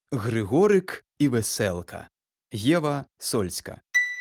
Григорик і веселка. Єва Сольська.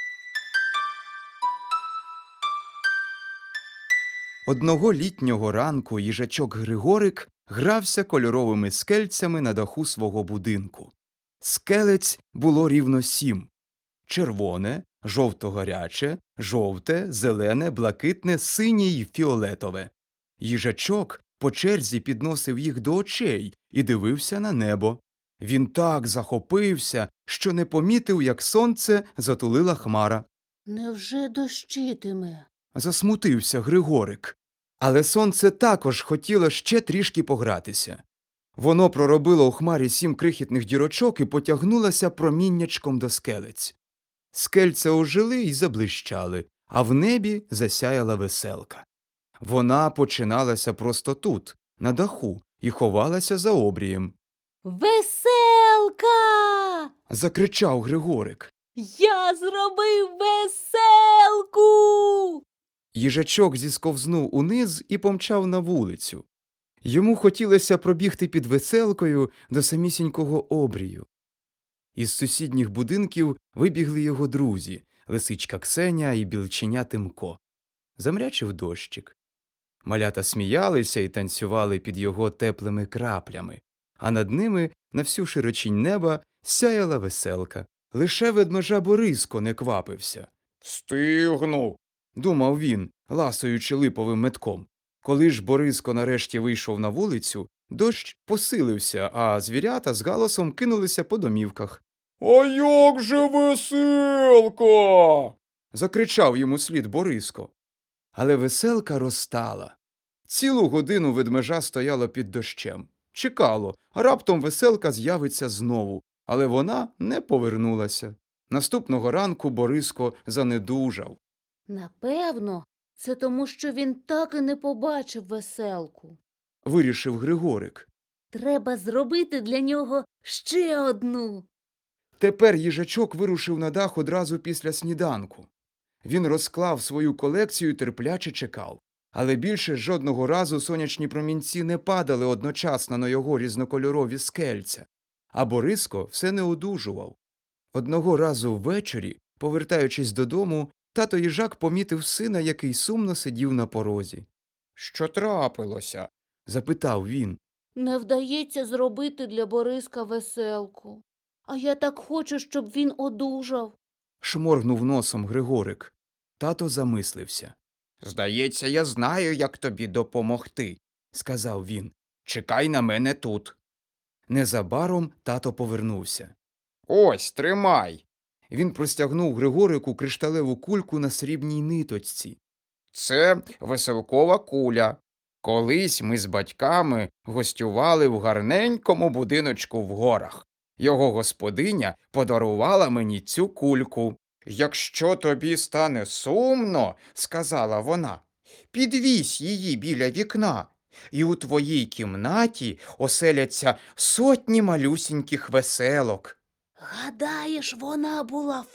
Одного літнього ранку їжачок Григорик грався кольоровими скельцями на даху свого будинку. Скелець було рівно 7. Червоне, жовто-гаряче, жовте, зелене, блакитне, синє й фіолетове. Їжачок по черзі підносив їх до очей і дивився на небо. Він так захопився, що не помітив, як сонце затулила хмара. Невже дощитиме? Засмутився Григорик. Але сонце також хотіло ще трішки погратися. Воно проробило у хмарі 7 крихітних дірочок і потягнулося проміннячком до скелець. Скельця ожили й заблищали, а в небі засяяла веселка. Вона починалася просто тут, на даху, і ховалася за обрієм. Веселка! Закричав Григорик. Я зробив веселку! Їжачок зісковзнув униз і помчав на вулицю. Йому хотілося пробігти під веселкою до самісінького обрію. Із сусідніх будинків вибігли його друзі – лисичка Ксеня і білченя Тимко. Замрячив дощик. Малята сміялися і танцювали під його теплими краплями, а над ними на всю широчінь неба сяяла веселка. Лише ведмежа Бориско не квапився. «Стигну!» – думав він, ласуючи липовим метком. Коли ж Бориско нарешті вийшов на вулицю, дощ посилився, а звірята з галасом кинулися по домівках. «А як же веселка!» – закричав йому слід Бориско. Але веселка розтала. Цілу годину ведмежа стояло під дощем. Чекало, а раптом веселка з'явиться знову, але вона не повернулася. Наступного ранку Бориско занедужав. Напевно, це тому, що він так і не побачив веселку. Вирішив Григорик. Треба зробити для нього ще одну. Тепер їжачок вирушив на дах одразу після сніданку. Він розклав свою колекцію і терпляче чекав. Але більше жодного разу сонячні промінці не падали одночасно на його різнокольорові скельця. А Бориско все не одужував. Одного разу ввечері, повертаючись додому, тато їжак помітив сина, який сумно сидів на порозі. «Що трапилося?» – запитав він. Не вдається зробити для Бориска веселку. А я так хочу, щоб він одужав. Шморгнув носом Григорик. Тато замислився. «Здається, я знаю, як тобі допомогти», – сказав він. «Чекай на мене тут». Незабаром тато повернувся. «Ось, тримай!» Він простягнув Григорику кришталеву кульку на срібній ниточці. «Це веселкова куля. Колись ми з батьками гостювали в гарненькому будиночку в горах. Його господиня подарувала мені цю кульку. «Якщо тобі стане сумно, – сказала вона, – підвісь її біля вікна, і у твоїй кімнаті оселяться сотні малюсіньких веселок». Гадаєш, вона була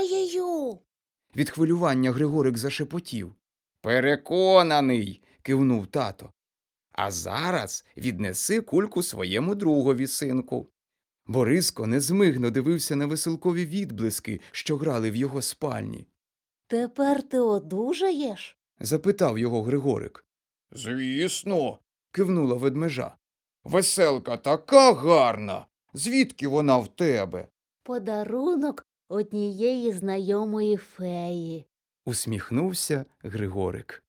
феєю? Від хвилювання Григорик зашепотів. «Переконаний», – кивнув тато. «А зараз віднеси кульку своєму другові, синку». Бориско незмигно дивився на веселкові відблиски, що грали в його спальні. Тепер ти одужаєш? Запитав його Григорик. «Звісно», – кивнула ведмежа. «Веселка така гарна! Звідки вона в тебе?» Подарунок однієї знайомої феї. – усміхнувся Григорик.